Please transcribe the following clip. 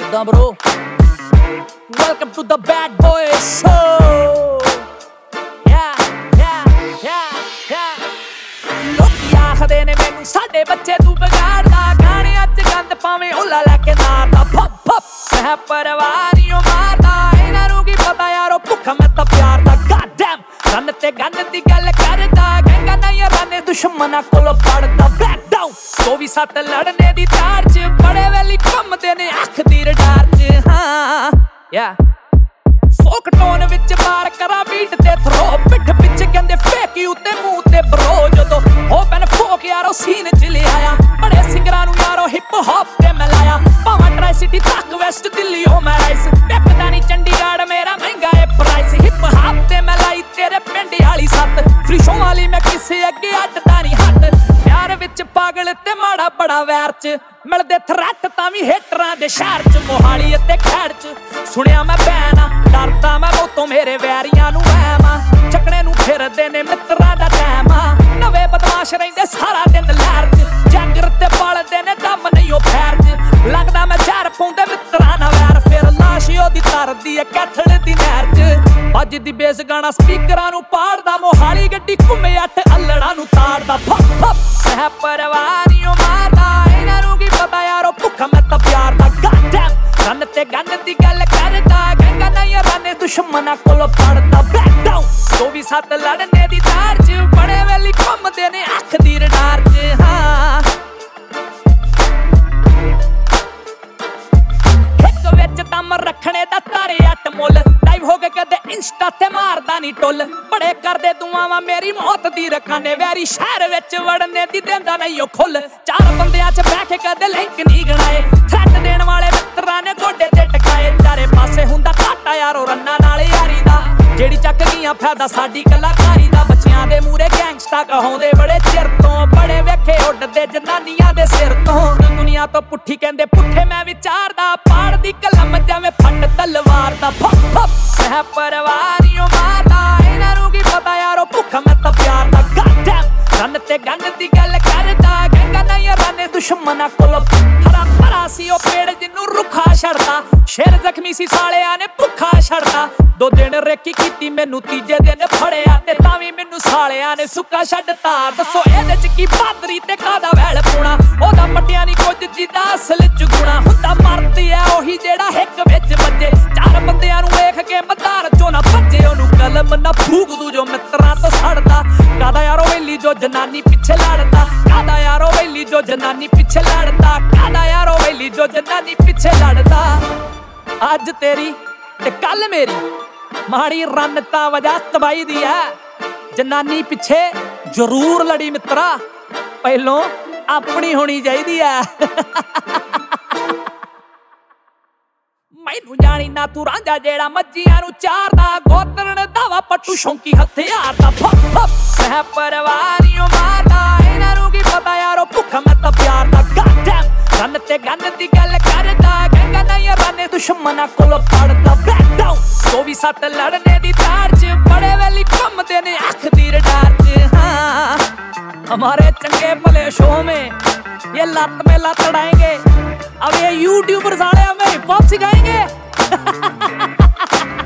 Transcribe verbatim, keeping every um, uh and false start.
ਕਿੱਦਾਂ bro? Welcome to the Bad Boys Show. Yeah, yeah, yeah, yeah. ਲੋਕੀ ਆਖਦੇ ਨੇ ਮੈਨੂੰ ਸਾਡੇ ਬੱਚੇ ਤੂੰ ਵਿਗਾੜਦਾ, ਗਾਣਿਆਂ 'ਚ ਗੰਦ ਪਾਵੇਂ ਓਲਾ ਲੈ ਕੇ ਨਾਰਦਾ। ਫੱਪ ਫੱਪ ਸਹਿ ਪਰਿਵਾਰੀਓ ਮਾਰਦਾ, ਇਹਨਾਂ ਨੂੰ ਕੀ ਪਤਾ ਯਾਰੋ ਭੁੱਖਾ ਮੈਂ ਤਾਂ ਪਿਆਰ ਦਾ। God damn ਰੰਨ ਤੇ ਗੰਨ ਦੀ ਗੱਲ ਕਰਦਾ, ਗੰਗਾ ਨਾ ਯਾਰਾਂ ਨੇ ਦੁਸ਼ਮਣਾਂ ਕੋਲੋਂ ਪੜਦਾ। Back down ਚੌਵੀ ਸੱਤ ਲੜਨੇ ਦੀ ਤਾੜ 'ਚ ਬੜੇ ਵੇਲੀ ਘੁੰਮਦੇ ਨੇ ਅੱਖ ਦੀ ਰਡਾਰ 'ਚ। ਹਾਂ ਯਾ ਫੋਕ ਟੋਨ ਵਿੱਚ ਬਾਰ ਕਰਾਂ ਬੀਟ ਤੇ ਥਰੋ, ਪਿੱਠ ਪਿੱਛੇ ਕਹਿੰਦੇ ਫੇਕ ਯੂ ਤੇ ਮੂੰਹ ਤੇ ਬਰੋ। ਜਦੋਂ ਹੋ ਪੈਨ ਫੋਕ ਯਾਰੋ ਸੀਨ 'ਚ ਲਿਆਇਆ, ਬੜੇ ਸਿੰਗਰਾਂ ਨੂੰ ਯਾਰੋ ਹਿਪ ਹੌਪ ਤੇ ਮਿਲਾਇਆ। ਭਾਵੇਂ ਟਰਾਈ ਸਿਟੀ ਤੱਕ ਵੈਸਟ ਦਿੱਲੀ ਹੋ ਮੈਂ ਰਾਈਸ, ਟੱਕਦਾ ਨਹੀਂ ਚੰਡੀਗੜ੍ਹ ਮੇਰਾ ਮਹਿੰਗਾ ਏ ਪ੍ਰਾਈਸ। ਹਿਪ ਹੌਪ ਤੇ ਮੈਂ ਲਾਈ ਤੇਰੇ ਪਿੰਡ ਵਾਲੀ ਸੱਤ, ਫਰੀ ਸ਼ੋ ਵਾਲੀ ਮੈਂ ਕਿਸੇ ਅੱਗੇ ਅੱਡਦਾ ਨਹੀਂ ਹੱਥ। ਪਿਆਰ ਵਿੱਚ ਪਾਗਲ ਤੇ ਮਾੜਾ ਬੜਾ ਵੈਰ 'ਚ ਮਿਲਦੇ ਥਰੈਟ ਤਾਂ ਵੀ ਹੇਟਰਾਂ ਦੇ ਸ਼ਹਿਰ 'ਚ। ਮੋਹਾਲੀ ਅਤੇ ਖੈੜ 'ਚ ਸੁਣਿਆ ਮੈਂ ਬੈਨ ਆ, ਡਰਦਾ ਮੈਂ ਬਹੁਤੋਂ ਮੇਰੇ ਵੈਰੀਆਂ ਨੂੰ ਵਹਿਮ ਆ। ਚੱਕਣੇ ਨੂੰ ਫਿਰਦੇ ਨੇ ਮਿੱਤਰਾਂ ਦਾ ਟਾਈਮ ਆ, ਨਵੇਂ ਬਦਮਾਸ਼ ਰਹਿੰਦੇ ਸਾਰਾ ਦਿਨ ਲਹਿਰ 'ਚ। ਜੰਗਰ ਤੇ ਪਾਲਦੇ ਨੇ ਦਮ ਨਹੀਂ ਉਹ ਫੈਰ 'ਚ, ਲੱਗਦਾ ਮੈਂ ਜ਼ਹਿਰ ਪਾਉਂਦੇ ਮਿੱਤਰਾਂ ਨਾਲ ਵੈਰ। ਫਿਰ ਲਾਸ਼ ਉਹਦੀ ਤਰਦੀ ਏ ਕੈਥਲ ਦੀ ਨਹਿਰ 'ਚ, ਵੱਜਦੀ ਬੇਸ ਗਾਣਾ ਸਪੀਕਰਾਂ ਨੂੰ ਪਾੜਦਾ। ਮੋਹਾਲੀ ਗੱਡੀ ਘੁੰਮੇ ਅੱਠ ਅੱਲੜਾਂ ਨੂੰ ਤਾੜਦਾ। ਫੱਪ ਫੱਪ ਸਹਿ ਪਰਿਵਾਰੀਓ ਮਾਰਦਾ, ਇਹਨਾਂ ਨੂੰ ਕੀ ਪਤਾ ਯਾਰੋ ਭੁੱਖਾ ਮੈਂ ਤਾਂ ਪਿਆਰ ਦਾ। God damn ਰੰਨ ਤੇ ਗੰਨ ਦੀ ਗੱਲ ਕਰਦਾ, ਗੰਗਾ ਨਾ ਯਾਰਾਂ ਨੇ ਦੁਸ਼ਮਣਾਂ ਕੋਲੋਂ ਪੜਦਾ। Back down ਚੌਵੀ ਸੱਤ ਲੜਨੇ ਦੀ ਤਾੜ 'ਚ ਬੜੇ ਵੇਲੀ ਘੁੰਮਦੇ ਨੇ ਅੱਖ ਦੀ ਰਡਾਰ 'ਚ। ਹਾਂ ਇੱਕ ਵਿੱਚ ਦਮ ਰੱਖਣੇ ਦਾ ਤਾਰੇ ਅੱਟ ਮੁੱਲ, ਲਾਈਵ ਹੋ ਕੇ ਕਦੇ ਇੰਸਟਾ ਤੇ ਮਾਰਦਾ ਨਹੀਂ ਟੁੱਲ। ਬੜੇ ਕਰਦੇ ਦੁਆਵਾਂ ਮੇਰੀ ਮੌਤ ਦੀ ਰਖਾਨੇ, ਵੈਰੀ ਸ਼ਹਿਰ ਵਿੱਚ ਵੜਨੇ ਦੀ ਦਿੰਦਾ ਨਹੀਂ ਉਹ ਖੁੱਲ। ਚਾਰ ਬੰਦਿਆਂ 'ਚ ਬਹਿ ਕੇ ਕਦੇ ਲਿੰਕ ਨਹੀਂ ਗਣਾਏ, ਥ੍ਰੈਟ ਦੇਣ ਵਾਲੇ ਮਿੱਤਰਾਂ ਨੇ ਗੋਡੇ ਤੇ ਟਕਾਏ। ਚਾਰੇ ਪਾਸੇ ਹੁੰਦਾ ਘਾਟਾ ਯਾਰੋ ਰੰਨਾਂ ਨਾਲ ਯਾਰੀ ਦਾ, ਜਿਹੜੀ ਚੱਕ ਗਈਆਂ ਫਾਇਦਾ ਸਾਡੀ ਕਲਾਕਾਰੀ ਦਾ। ਬੱਚਿਆਂ ਦੇ ਮੂਰੇ ਗੈਂਗਸਟਾ ਕਹਾਉਂਦੇ ਬੜੇ ਚਿਰ ਤੋਂ, ਬੜੇ ਵੇਖੇ ਉੱਡਦੇ ਜਨਾਨੀਆਂ ਦੇ ਸਿਰ ਤੋਂ। ਦੁਨੀਆ ਤੋਂ ਪੁੱਠੀ ਕਹਿੰਦੇ ਪੁੱਠੇ ਮੈਂ ਵਿਚਾਰਦਾ, ਪਾੜਦੀ ਕਲਮ ਜਿਵੇਂ ਫੱਟ ਤਲਵਾਰ ਦਾ। ਫੱਪ ਫੱਪ ਸਹਿ ਪਰਿਵਾਰੀਓ ਮਾਰਦਾ, ਇਹਨਾਂ ਨੂੰ ਕੀ ਪਤਾ ਯਾਰੋ ਭੁੱਖਾ ਮੈਂ ਤਾਂ ਪਿਆਰ ਦਾ। God damn ਰੰਨ ਤੇ ਗੰਨ ਦੀ ਗੱਲ ਕਰਦਾ, ਗੰਗਾ ਨਾ ਯਾਰਾਂ ਨੇ ਦੁਸ਼ਮਣਾਂ ਕੋਲੋਂ। ਹਰਾ ਭਰਾ ਸੀ ਉਹ ਪੇੜ ਜਿਹਨੂੰ ਰੁੱਖਾ ਛੱਡਦਾ, ਸ਼ੇਰ ਜ਼ਖਮੀ ਸੀ ਸਾਲਿਆਂ ਨੇ ਭੁੱਖਾ ਛੱਡਦਾ। ਦੋ ਦਿਨ ਰੇਕੀ ਕੀਤੀ ਮੈਨੂੰ ਤੀਜੇ ਦਿਨ ਫੜਿਆ, ਤੇ ਤਾਂ ਵੀ ਮੈਨੂੰ ਸਾਲਿਆਂ ਨੇ ਸੁੱਕਾ ਛੱਡਤਾ। ਦੱਸੋ ਇਹਦੇ 'ਚ ਕੀ ਬਾਦਰੀ ਤੇ ਕਾਹਦਾ ਵੈਲ ਪੂਣਾ, ਉਹਦਾ ਪੱਟਿਆ ਨਹੀਂ ਕੁਝ ਜਿਹਦਾ ਅਸਲ 'ਚ ਗੁਣਾ ਹੁੰਦਾ। ਮਰਦੀ ਐ ਉਹੀ ਜਿਹੜਾ ਹਿੱਕ ਵਿੱਚ ਵੱਜੇ, ਚਾਰ ਬੰਦਿਆਂ ਨੂੰ ਵੇਖ ਕੇ ਮਦਾਰ 'ਚੋਂ ਨਾ ਭੱਜੇ। ਉਹਨੂੰ ਕਲਮ ਨਾ ਫੂਕ ਦੂ ਜੋ ਮਿੱਤਰਾਂ ਤੋਂ ਸੜਦਾ, ਕਾਹਦਾ ਯਾਰੋ ਵੇਲੀ ਜੋ ਜਨਾਨੀ ਪਿੱਛੇ ਲੜਦਾ। ਕਾਹਦਾ ਯਾਰੋ ਵੇਲੀ ਜੋ ਜਨਾਨੀ ਪਿੱਛੇ ਲੜਦਾ, ਕਾਹਦਾ ਯਾਰੋ ਵੇਲੀ ਜੋ ਜਨਾਨੀ ਪਿੱਛੇ ਲੜਦਾ। ਅੱਜ ਤੇਰੀ ਤੇ ਕੱਲ ਮੇਰੀ ਮਾੜੀ ਰੰਨ ਤਾਂ ਵਜ੍ਹਾ ਤਬਾਈ ਦੀ ਐ, ਜਨਾਨੀ ਪਿੱਛੇ ਜ਼ਰੂਰ ਲੜੀ ਮਿੱਤਰਾ, ਪਹਿਲੋਂ ਆਪਣੀ ਹੋਣੀ ਚਾਹੀਦੀ ਐ। ਮੈਨੂੰ ਜਾਣੀ ਨਾ ਤੂੰ ਰਾਂਝਾ ਜਿਹੜਾ ਮੱਝੀਆਂ ਨੂੰ ਚਾਰਦਾ, ਗੋਤਰਨ ਦਾਵਾ ਪੱਟੂ ਸ਼ੌਂਕੀ ਹਥਿਆਰ ਦਾ। ਫੱਪ ਫੱਪ ਸਹਿ ਪਰਿਵਾਰੀਓ ਮਾਰਦਾ, ਇਹਨਾਂ ਨੂੰ ਕੀ ਪਤਾ ਯਾਰੋ ਭੁੱਖਾ ਮੈਂ ਤਾਂ ਪਿਆਰ ਦਾ। God damn ਰੰਨ ਤੇ ਗੰਨ ਦੀ ਗੱਲ ਕਰਦਾ, ਗੰਗਾ ਨਾ ਯਾਰਾਂ ਨੇ ਦੁਸ਼ਮਣਾਂ ਕੋਲੋਂ ਪੜਦਾ। Back down ਚੌਵੀ ਸੱਤ ਲੜਨੇ ਦੀ ਤਾੜ 'ਚ ਬੜੇ ਵੇਲੀ ਘੁੰਮਦੇ ਨੇ ਅੱਖ ਦੀ ਰਡਾਰ 'ਚ। ਹਾਂ हमारे चंगे भले शो में ये लत में लत लड़ाएंगे, अब ये यूट्यूबर साले हमें हिप हॉप सिखाएंगे।